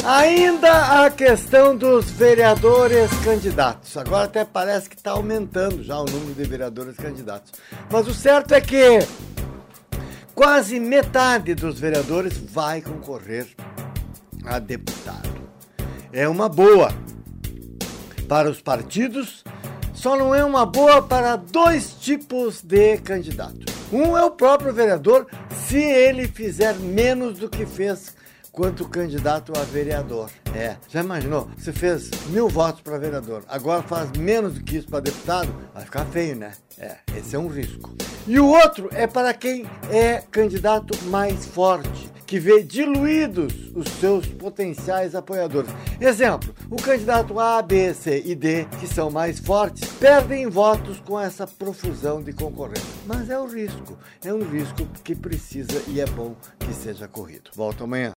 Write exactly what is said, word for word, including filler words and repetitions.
Ainda a questão dos vereadores candidatos. Agora até parece que está aumentando já o número de vereadores candidatos. Mas o certo é que quase metade dos vereadores vai concorrer a deputado. É uma boa para os partidos, só não é uma boa para dois tipos de candidatos. Um é o próprio vereador, se ele fizer menos do que fez quanto candidato a vereador. É, já imaginou? Você fez mil votos para vereador, agora faz menos do que isso para deputado, vai ficar feio, né? É, esse é um risco. E o outro é para quem é candidato mais forte, que vê diluídos os seus potenciais apoiadores. Exemplo, o candidato A, B, C e D, que são mais fortes, perdem votos com essa profusão de concorrência. Mas é um risco, é um risco que precisa e é bom que seja corrido. Volto amanhã.